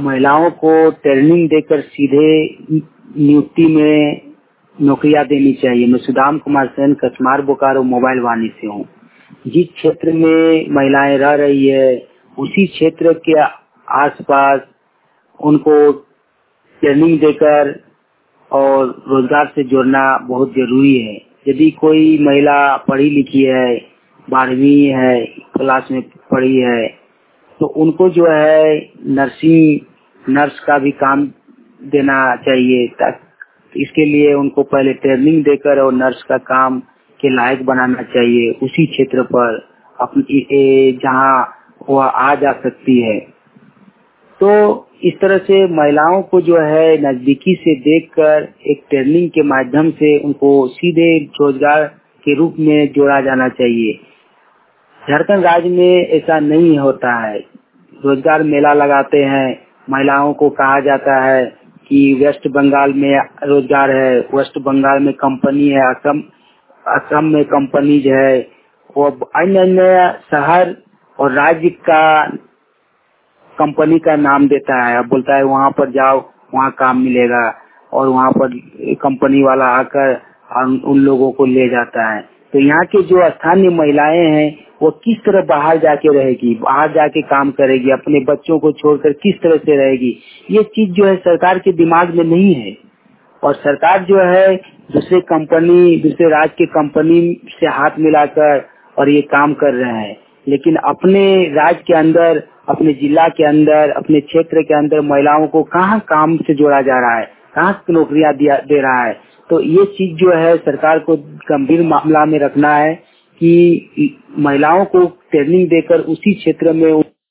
महिलाओं को ट्रेनिंग देकर सीधे नियुक्ति में नौकरियां देनी चाहिए। मैं सुदाम कुमार सेन, कचमार बोकारो मोबाइल वाणी से हूँ। जिस क्षेत्र में महिलाएं रह रही है उसी क्षेत्र के आसपास उनको ट्रेनिंग देकर और रोजगार से जोड़ना बहुत जरूरी है। यदि कोई महिला पढ़ी लिखी है, 12वीं है, क्लास में पढ़ी है, तो उनको जो है नर्स का भी काम देना चाहिए। इसके लिए उनको पहले ट्रेनिंग देकर और नर्स का काम के लायक बनाना चाहिए उसी क्षेत्र पर अपनी जहां वह आ जा सकती है। तो इस तरह से महिलाओं को जो है नजदीकी से देखकर एक ट्रेनिंग के माध्यम से उनको सीधे रोजगार के रूप में जोड़ा जाना चाहिए। झारखंड राज्य में ऐसा नहीं होता है। रोजगार मेला लगाते हैं, महिलाओं को कहा जाता है कि वेस्ट बंगाल में रोजगार है, वेस्ट बंगाल में कंपनी है, असम में कंपनीज है, वो अन्य अन्य शहर और राज्य का कंपनी का नाम देता है। अब बोलता है वहाँ पर जाओ, वहाँ काम मिलेगा, और वहाँ पर कंपनी वाला आकर उन लोगों को ले जाता है। तो यहाँ के जो स्थानीय महिलाएं हैं वो किस तरह बाहर जाके रहेगी, बाहर जाके काम करेगी, अपने बच्चों को छोड़कर किस तरह से रहेगी, ये चीज जो है सरकार के दिमाग में नहीं है। और सरकार जो है दूसरे राज्य के कंपनी से हाथ मिलाकर और ये काम कर रहे हैं, लेकिन अपने राज्य के अंदर, अपने जिला के अंदर, अपने क्षेत्र के अंदर महिलाओं को कहाँ काम से जोड़ा जा रहा है, कहाँ नौकरियां दे रहा है। तो ये चीज जो है सरकार को गंभीर मामला में रखना है कि महिलाओं को ट्रेनिंग देकर उसी क्षेत्र में